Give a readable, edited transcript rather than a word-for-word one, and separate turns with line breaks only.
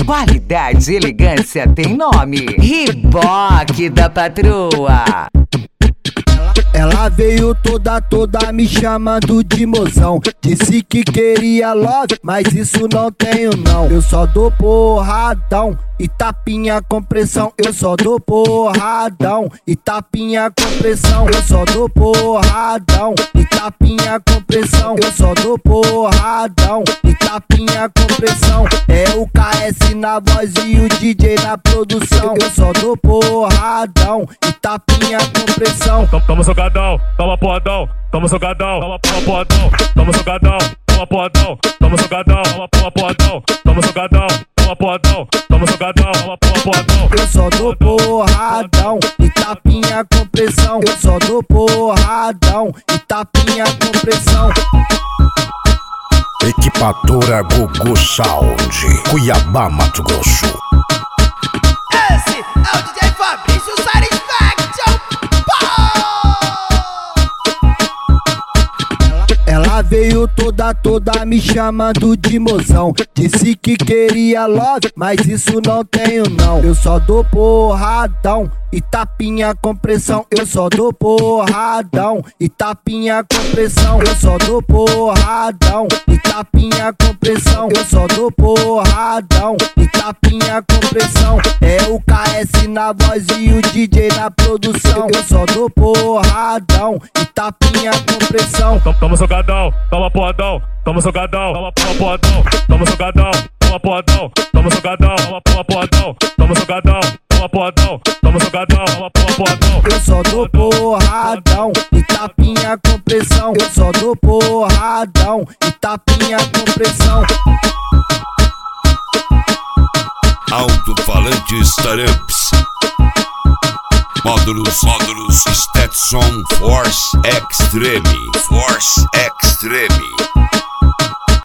Qualidade e elegância tem nome. Riboc da Patroa.
Ela veio toda me chamando de mozão. Disse que queria love, mas isso não tenho não. Eu só dou porradão e tapinha com pressão. Eu só dou porradão e tapinha com pressão. Eu só dou porradão e tapinha com pressão. Eu só dou porradão e tapinha com pressão. É o KS na voz e o DJ na produção. Eu só dou porradão e tapinha com pressão.
Toma sogadão, toma porradão, toma sogadão, toma porradão, toma sogadão, toma porradão, toma sogadão, toma porradão, toma sogadão, toma porradão, toma sogadão, toma porradão.
Eu só dou porradão e tapinha com pressão. Eu só dou porradão e tapinha com pressão.
Equipadora Gugu Sound, Cuiabá, Mato Grosso.
Esse é o DJ Fabrício Satisfaction.
Ela veio toda me chamando de mozão. Disse que queria love, mas isso não tenho não. Eu só dou porradão e tapinha com pressão. Eu só dou porradão e tapinha com pressão. Eu só dou porradão e tapinha com pressão. Eu só dou porradão e tapinha com pressão. É o KS na voz e o DJ na produção. Eu só dou porradão e tapinha com pressão.
Toma sogadão, toma porradão, toma sogadão, toma porradão, toma sogadão, toma porradão, toma sogadão, toma porradão, toma sogadão, toma porradão, toma sogadão, toma porradão.
Eu só dou porradão e tapinha com pressão. Eu só dou porradão e tapinha com pressão.
Alto-falante Startups. Módulos Stetson Force Extreme.